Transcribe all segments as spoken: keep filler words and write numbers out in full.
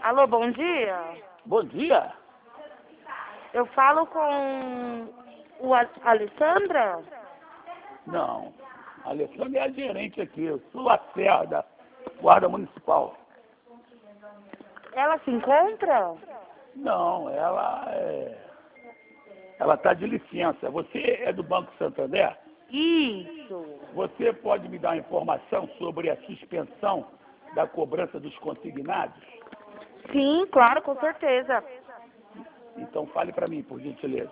Alô, bom dia. Bom dia. Eu falo com o A- Alessandra? Não, a Alessandra é a gerente aqui. Eu sou a Serra da Guarda Municipal. Ela se encontra? Não, ela é... Ela está de licença. Você é do Banco Santander? Isso. Você pode me dar informação sobre a suspensão da cobrança dos consignados? Sim, claro, com certeza. Então fale para mim, por gentileza.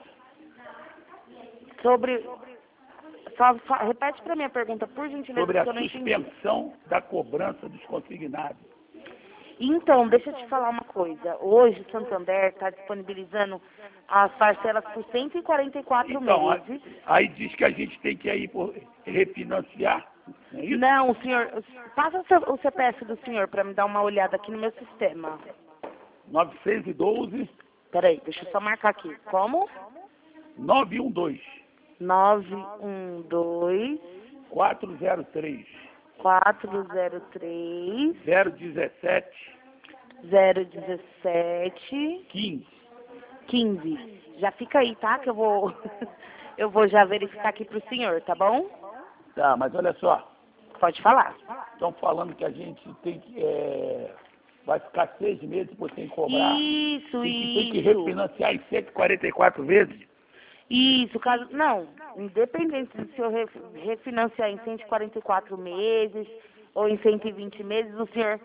Sobre... Só, só- repete para mim a pergunta, por gentileza, Sobre a porque eu não entendi. suspensão da cobrança dos consignados. Então, deixa eu te falar uma coisa. Hoje o Santander está disponibilizando as parcelas por cento e quarenta e quatro Então, a- meses. aí diz que a gente tem que ir por refinanciar, não é isso? Não, senhor, passa o, seu, o C P F do senhor para me dar uma olhada aqui no meu sistema. novecentos e doze, Peraí, deixa eu só marcar aqui. Como? novecentos e doze, nove um dois, quatrocentos e três, quatro zero três, zero dezessete, zero dezessete, quinze. quinze. Já fica aí, tá? Que eu vou, eu vou já verificar aqui pro senhor, tá bom? Tá, mas olha só, Pode falar. estão falando que a gente tem que, é, vai ficar seis meses por sem cobrar. Isso, Tem que, tem que isso. refinanciar em cento e quarenta e quatro vezes. Isso, caso. Não, independente se o senhor ref- refinanciar em cento e quarenta e quatro meses ou em cento e vinte meses, o senhor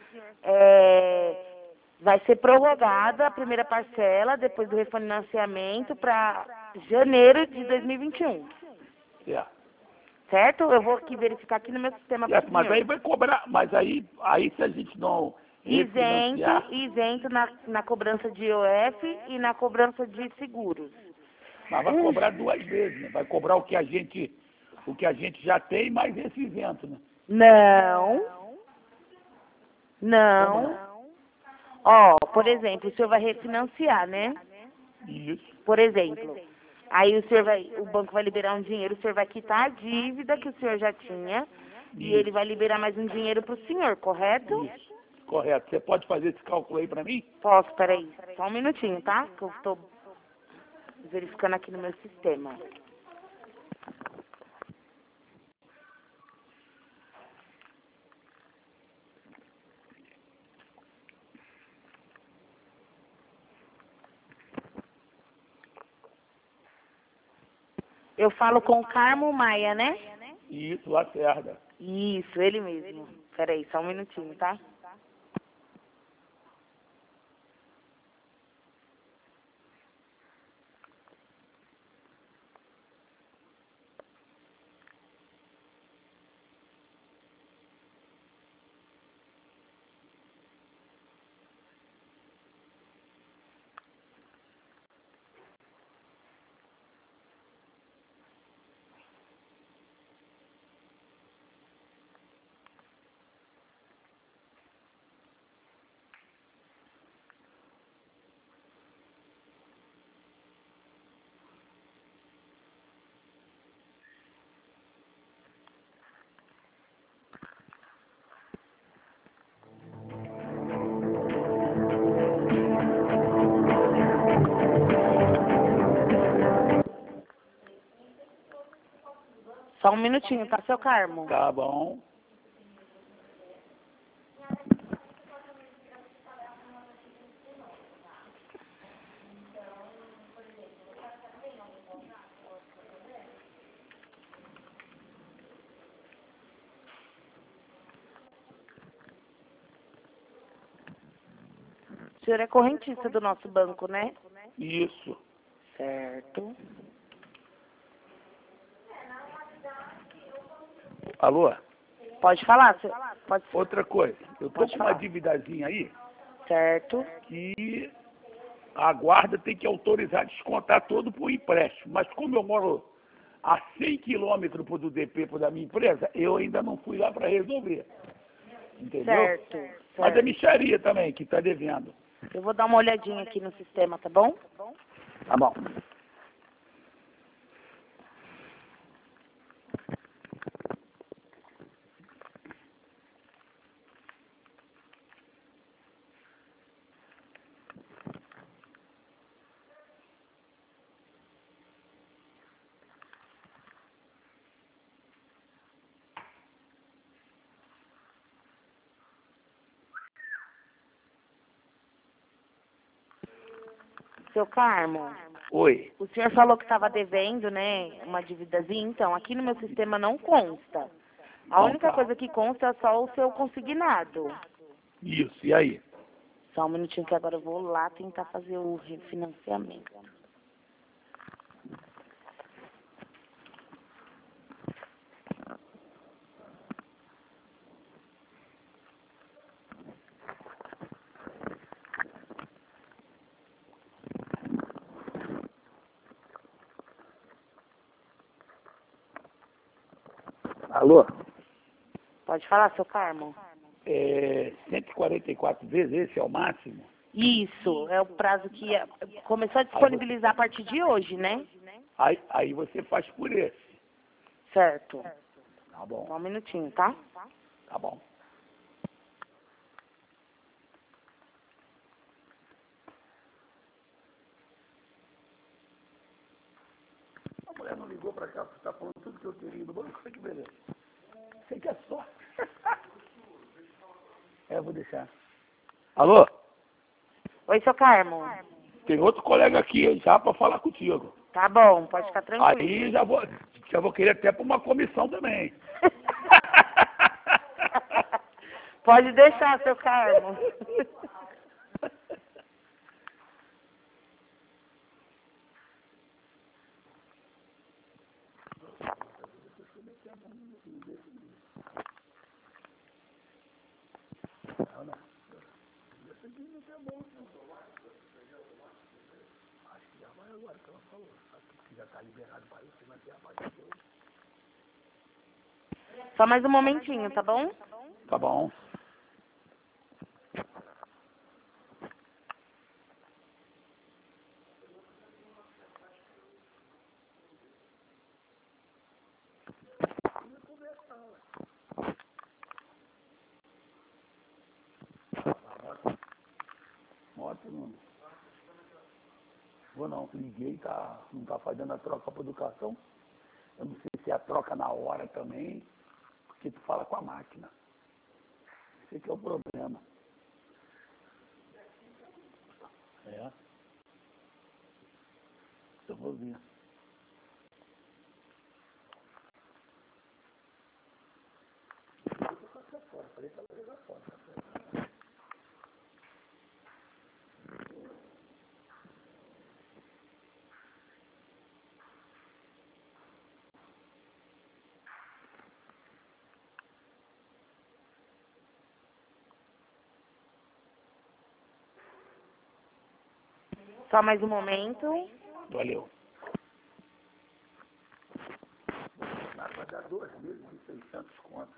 é, vai ser prorrogada a primeira parcela depois do refinanciamento para janeiro de dois mil e vinte e um. Certo. Certo? Eu vou aqui verificar aqui no meu sistema para o Certo, mas aí senhor. vai cobrar, mas aí, aí se a gente não Isento, refinanciar, isento na, na cobrança de I O F e na cobrança de seguros. mas vai Um cobrar duas vezes, né? Vai cobrar o que a gente, o que a gente já tem, mais esse isento, né? Não, Como não. não? Ó, por exemplo, o senhor vai refinanciar, né? Isso. Por exemplo. Aí o senhor vai, o banco vai liberar um dinheiro, o senhor vai quitar a dívida que o senhor já tinha e Isso. ele vai liberar mais um dinheiro para o senhor, correto? Isso. Correto. Você pode fazer esse cálculo aí para mim? Posso, peraí. Só um minutinho, tá? Que eu estou verificando aqui no meu sistema. Eu falo com o Carmo Maia, né? Isso, Lacerda. Isso, ele mesmo. Peraí, só um minutinho, tá? Só um minutinho, tá, seu Carmo? Tá bom. O senhor é correntista do nosso banco, né? Isso. Certo. Alô? Pode falar, senhor. Pode ser. Outra coisa. Eu tô Pode com uma falar. dívidazinha aí Certo. que a guarda tem que autorizar descontar todo por empréstimo. Mas como eu moro a cem quilômetros do D P da minha empresa, eu ainda não fui lá para resolver. Entendeu? Certo. Mas é Certo. micharia também, que está devendo. Eu vou dar uma olhadinha aqui no sistema, tá bom? Tá bom. Seu Carmo, Oi. o senhor falou que estava devendo, né, uma dívidazinha. Então, aqui no meu sistema não consta. A Então única tá. coisa que consta é só o seu consignado. Isso, e aí? Só um minutinho que agora eu vou lá tentar fazer o refinanciamento. Alô? Pode falar, seu Carmo? É, cento e quarenta e quatro vezes, esse é o máximo? Isso, é o prazo que é- começou a disponibilizar a partir de hoje, né? Aí, aí você faz por esse. Certo. Tá bom, Só um minutinho, tá? tá bom. A mulher não ligou pra cá, você tá falando tudo que eu queria no banco, que beleza. Sei que é sorte. É, eu vou deixar. Alô? Oi, seu Carmo. Tem outro colega aqui já pra falar contigo. Tá bom, pode ficar tranquilo. Aí já vou, já vou querer até pra uma comissão também. Pode deixar, seu Carmo. Só mais um momentinho, tá bom? Tá bom. Moto não. Vou não, liguei, tá, não tá fazendo a troca para educação. Eu não sei se é a troca na hora também, porque tu fala com a máquina. Esse que é o problema. É. Eu vou ver. Só mais um momento. Valeu. Vai dar dois meses e seiscentos contos.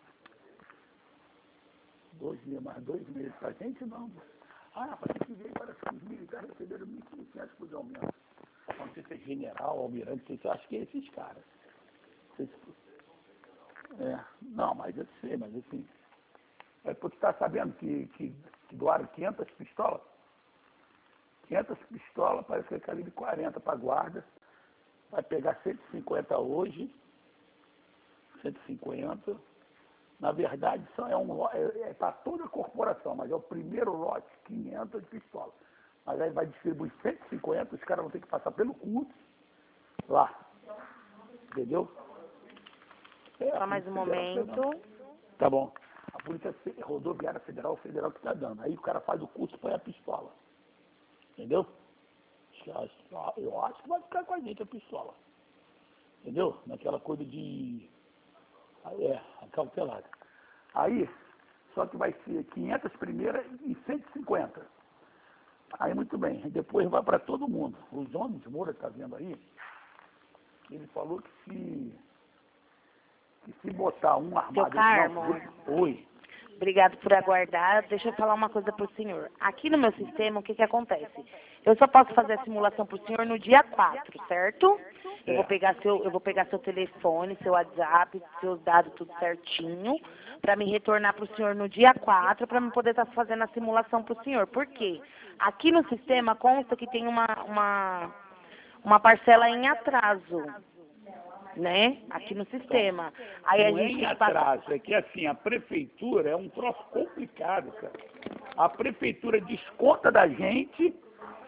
Dois meses, mais dois meses. Pra gente não. Ah, para que veio para que os militares receberam mil e quinhentos por aumento. Não sei se é general, almirante, sei se eu acho que é esses caras. Não sei se- É, não, mas eu sei, mas assim. É porque tá sabendo que, que, que doaram quinhentas pistolas? quinhentas pistolas, parece que é calibre quarenta para guarda. Vai pegar cento e cinquenta hoje. cento e cinquenta. Na verdade, só é um lote, é, é para toda a corporação, mas é o primeiro lote, quinhentas pistolas. Mas aí vai distribuir cento e cinquenta, os caras vão ter que passar pelo curso lá. Entendeu? É, Só a mais um Polícia Federal que tá dando. momento. Tá bom. A Polícia Fe- Rodoviária Federal, Federal que está dando. Aí o cara faz o curso põe a pistola. Entendeu? Eu acho que vai ficar com a gente a pistola. Entendeu? Naquela coisa de... É, acautelada. Aí, só que vai ser quinhentas primeiras e cento e cinquenta. Aí, muito bem. Depois vai para todo mundo. O João de Moura, está vendo aí, ele falou que se, que se botar um armado... Seu Carmo. Não, oi. Obrigado por aguardar. Deixa eu falar uma coisa para o senhor. Aqui no meu sistema, o que, que acontece? Eu só posso fazer a simulação para o senhor no dia quatro, certo? Eu vou pegar seu, eu vou pegar seu telefone, seu WhatsApp, seus dados tudo certinho, para me retornar para o senhor no dia quatro, para eu poder estar fazendo a simulação para o senhor. Por quê? Aqui no sistema consta que tem uma, uma, uma parcela em atraso, né? Aqui no sistema. Aí a Não é gente em tem que passar... atraso, é que assim, a prefeitura é um troço complicado, cara. A prefeitura desconta da gente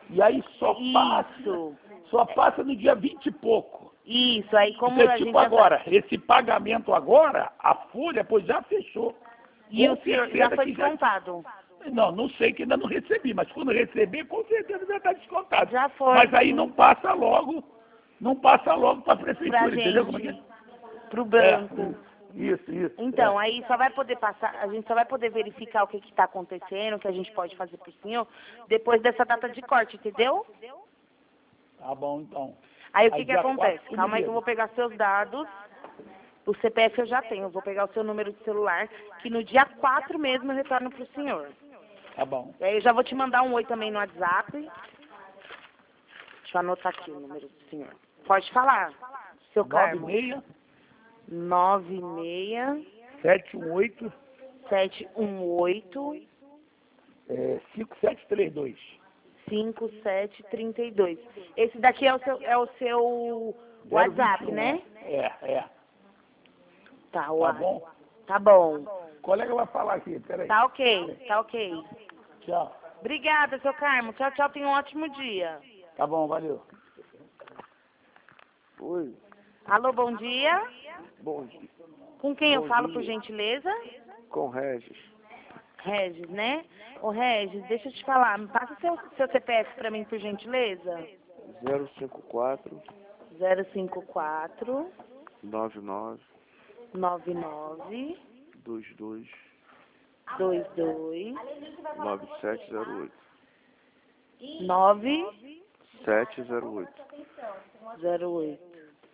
E aí só passa, Isso, só passa no dia vinte e pouco. isso. Aí como Então, a tipo gente... já tá- agora, esse pagamento agora, a folha, pois já fechou. E Com o senhor certeza já foi que já- descontado? Não, não sei que ainda não recebi, mas quando receber, com certeza já está descontado. Já foi. Mas aí não passa logo, não passa logo para a Pra prefeitura, entendeu como é que gente, é? pro banco. É, isso, isso. Então, é. aí só vai poder passar, a gente só vai poder verificar o que está acontecendo, o que a gente pode fazer pro senhor, depois dessa data de corte, entendeu? Tá bom, então. Aí o Aí que que dia acontece? quatro Calma aí que eu liga. vou pegar seus dados. O C P F eu já tenho, eu vou pegar o seu número de celular, que no dia quatro mesmo eu retorno pro senhor. Tá bom. E aí eu já vou te mandar um oi também no WhatsApp. Deixa eu anotar aqui o número do senhor. Pode falar, seu nove Carmo. seis nove seis sete um oito sete um oito é, cinco sete três dois. cinco sete três dois. Esse daqui é o seu, é o seu WhatsApp, né? É, é. Tá, Tá uai. bom? Tá bom. O colega vai falar aqui, peraí. Tá ok, tá ok. Tchau. Obrigada, seu Carmo. Tchau, tchau. Tenha um ótimo dia. Tá bom, valeu. Oi, Alô, bom dia. bom dia. Com quem eu Bom falo, dia. por gentileza? Com Regis. Regis, né? Ô, Regis, deixa eu te falar. Me passa seu, seu C P F pra mim, por gentileza. zero cinco quatro zero cinco quatro nove nove nove nove dois dois dois dois nove sete zero oito. nove sete zero oito. zero oito.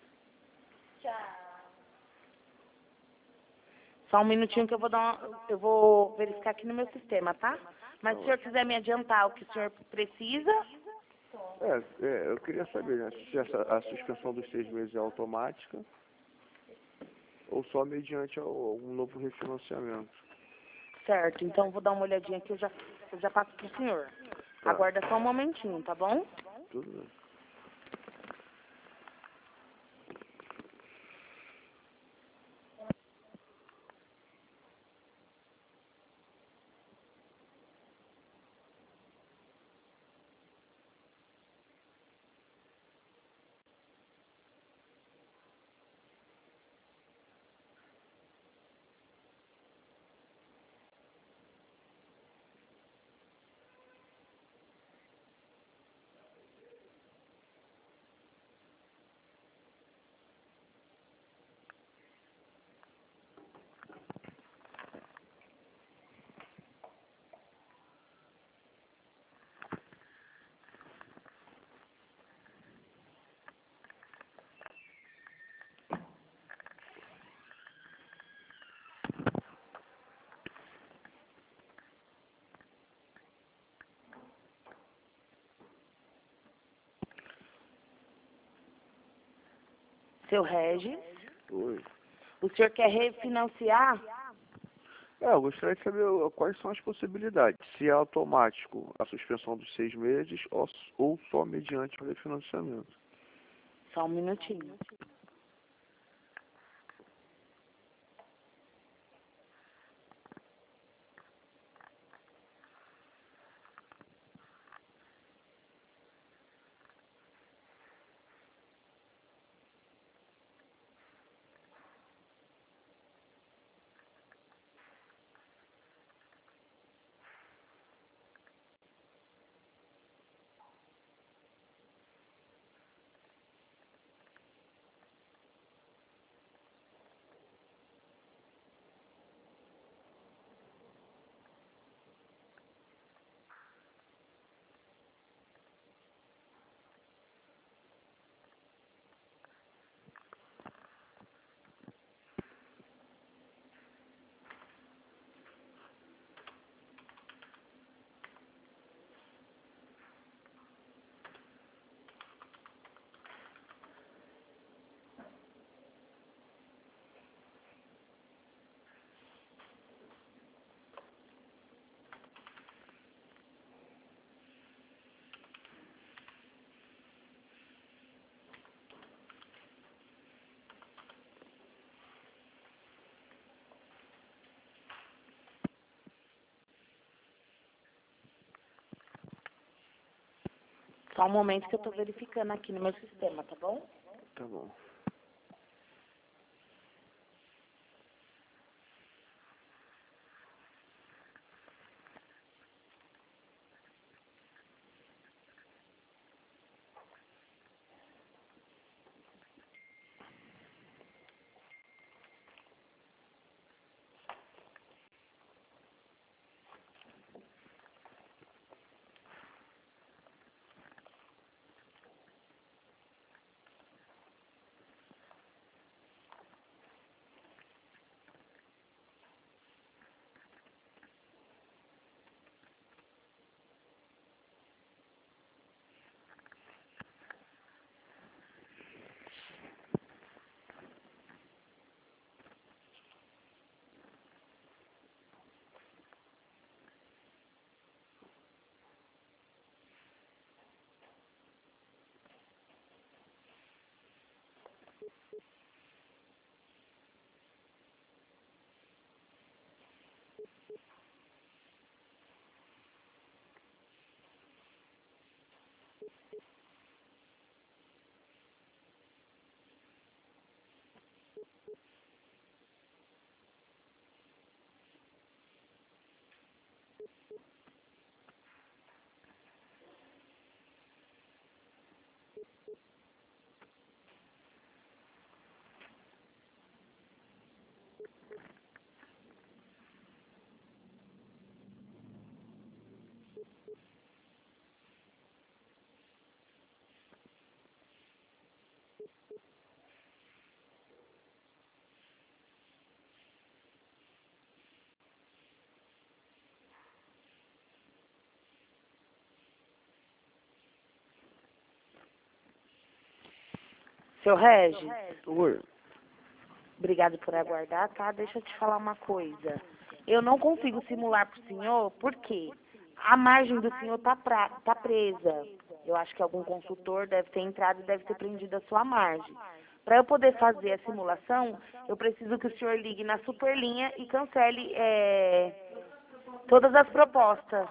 Só um minutinho que eu vou dar uma, eu vou verificar aqui no meu sistema, tá? Mas se o senhor quiser me adiantar o que o senhor precisa, É, é, eu queria saber, né, se essa, a suspensão dos seis meses é automática ou só mediante ao- algum novo refinanciamento. certo? Então eu vou dar uma olhadinha aqui, eu já, eu já passo pro senhor. Tá. Aguarda só um momentinho, tá bom? Tudo bem. Seu Regis, Oi. o senhor quer refinanciar? É, eu gostaria de saber uh, quais são as possibilidades. Se é automático a suspensão dos seis meses ou, ou só mediante o refinanciamento. Só um minutinho. Só um momento que eu estou verificando aqui no meu sistema, tá bom? Tá bom. Seu Regis, Oi. obrigado por aguardar, tá? Deixa eu te falar uma coisa. Eu não consigo simular pro senhor, porque a margem do senhor tá, pra, tá presa. Eu acho que algum consultor deve ter entrado e deve ter prendido a sua margem. Para eu poder fazer a simulação, eu preciso que o senhor ligue na Superlinha e cancele é, todas as propostas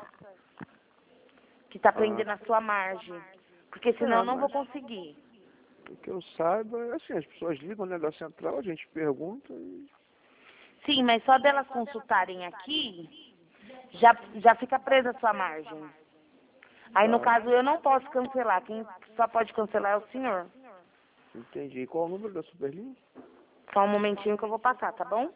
que tá prendendo a sua margem. Porque senão eu não vou conseguir. O que eu saiba, é assim, as pessoas ligam, né, da central, a gente pergunta e... Sim, mas só delas consultarem aqui, já, já fica presa a sua margem. Aí, no Tá. caso, eu não posso cancelar. Quem só pode cancelar é o senhor. Entendi. Qual é o número da Superlinha? Só um momentinho que eu vou passar, tá bom?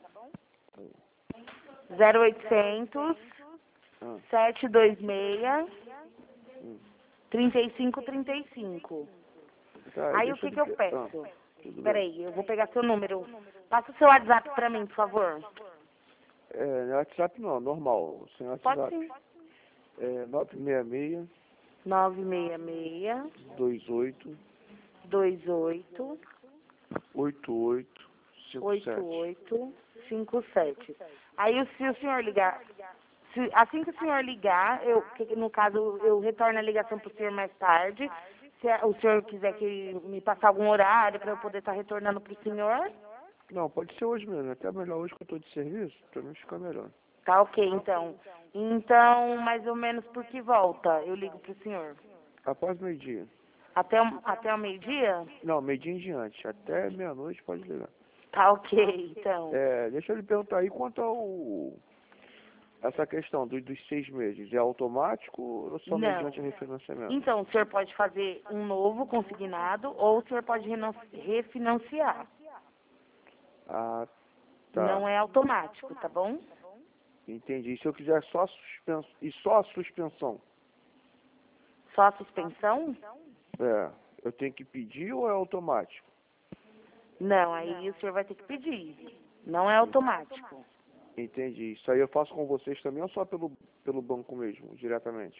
zero oitocentos, Ah, sete dois seis, hum. trinta e cinco trinta e cinco. Tá, Aí, o deixa que eu que eu lhe pe- peço? Ah, tudo bem. Peraí, eu vou pegar seu número. Passa o seu WhatsApp pra mim, por favor. É, no WhatsApp não, normal, sem Pode WhatsApp. sim. É nove seis seis, nove seis seis, dois oito, dois oito, oito oito, cinco oito sete. oito cinco sete. Aí, se o senhor ligar, se, assim que o senhor ligar, eu, que, no caso, eu retorno a ligação para o senhor mais tarde. Se a- o senhor quiser que me passar algum horário para eu poder estar retornando para o senhor, Não, pode ser hoje mesmo, até melhor hoje que eu tô de serviço, pra mim ficar melhor. tá ok, então. Então, mais ou menos por que volta eu ligo para o senhor? Após meio-dia. Até, o- até o meio-dia? Não, meio-dia em diante, até meia-noite pode ligar. Tá ok, então. É, deixa eu lhe perguntar aí quanto ao... Essa questão dos, dos seis meses, é automático ou só Não. mediante refinanciamento? Então, o senhor pode fazer um novo consignado ou o senhor pode renan- refinanciar. Ah, tá. Não é automático, tá bom? Entendi. E se eu quiser só a suspensão, e só a suspensão, Só a suspensão? é, eu tenho que pedir ou é automático? Não, aí o senhor vai ter que pedir. Não é automático. Entendi. Isso aí eu faço com vocês também ou só pelo, pelo banco mesmo, diretamente?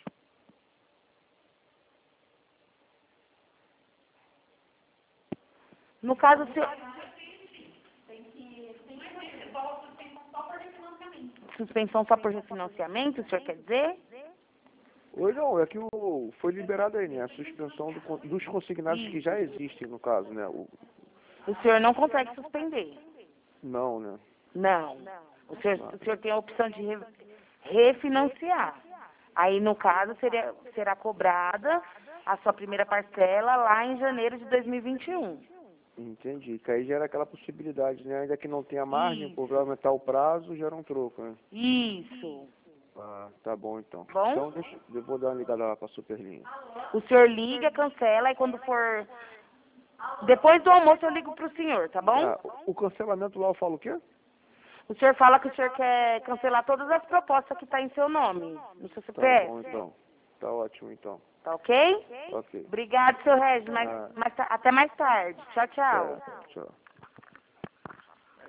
No caso, o senhor... Suspensão só por refinanciamento, o senhor quer dizer? Ou não, é que o, foi liberado aí, né? A suspensão do con- dos consignados que já existem, no caso, né? O, O senhor não consegue suspender. não, né? Não. O senhor, o senhor tem a opção de re- refinanciar. Aí, no caso, seria, será cobrada a sua primeira parcela lá em janeiro de dois mil e vinte e um. Entendi. Que aí gera aquela possibilidade, né? Ainda que não tenha margem, Isso. por aumentar o prazo, gera um troco, né? Isso. Ah, tá bom então. Bom? Então deixa, eu vou dar uma ligada lá pra Superlinha. O senhor liga, cancela e quando for... Depois do almoço eu ligo pro senhor, tá bom? Ah, o o cancelamento lá eu falo o quê? O senhor fala que o senhor quer cancelar todas as propostas que tá em seu nome, no seu Tá C P F. bom então. Tá ótimo então. Tá ok? Ok. Obrigado, seu Regis. Mais, Ah. mais ta- até mais tarde. Tchau, tchau. Certo. Tchau.